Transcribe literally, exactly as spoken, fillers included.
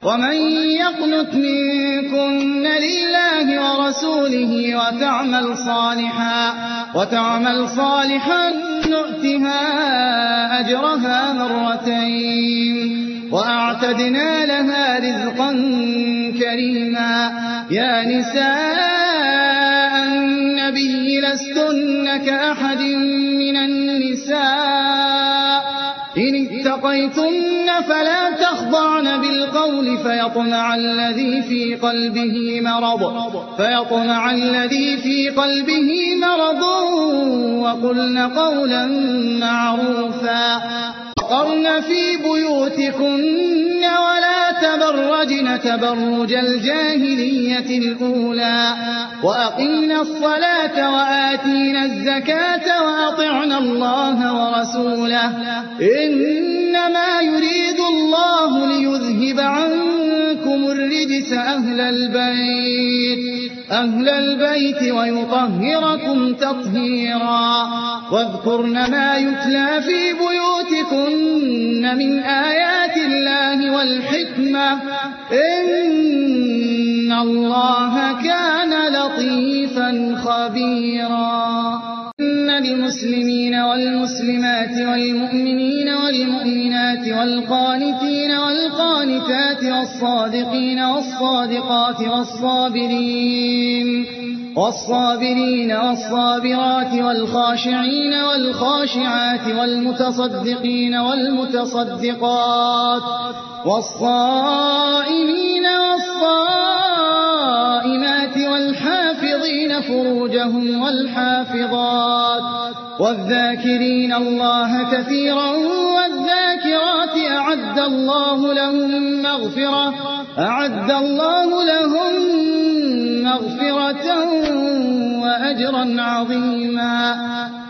ومن يقنت منكن لله ورسوله وتعمل صالحا وتعمل صالحا نؤتها أجرها مرتين وأعتدنا لها رزقا كريما. يا نساء النبي لستن كأحد من النساء إن اتقيتن فلا تخضعن بالقول فيطمع الذي في قلبه مرض فيطمع الذي في قلبه مرض وقلن قولا معروفا. وقرن في بيوتكن ولا تبرجن تبرج الجاهلية الأولى وأقمنا الصلاة وآتينا الزكاة وأطعنا الله ورسوله إنما يريد الله ليذهب عنكم الرجس أهل البيت أهل البيت ويطهركم تطهيرا. واذكرن ما يتلى في بيوتكن من آيات الله والحكمة إن الله كان لطيفا خبيرا. إن المسلمين والمسلمات والمؤمنين والمؤمنات والقانتين والقانتات والصادقين والصادقات والصابرين والصابرين والصابرات والخاشعين والخاشعات والمتصدقين والمتصدقات والصائمين والصائمات والحافظين فروجهم والحافظات والذاكرين الله كثيرا والذاكرات أعد الله لهم مغفرة أعد الله لهم مغفرة وأجرا عظيما.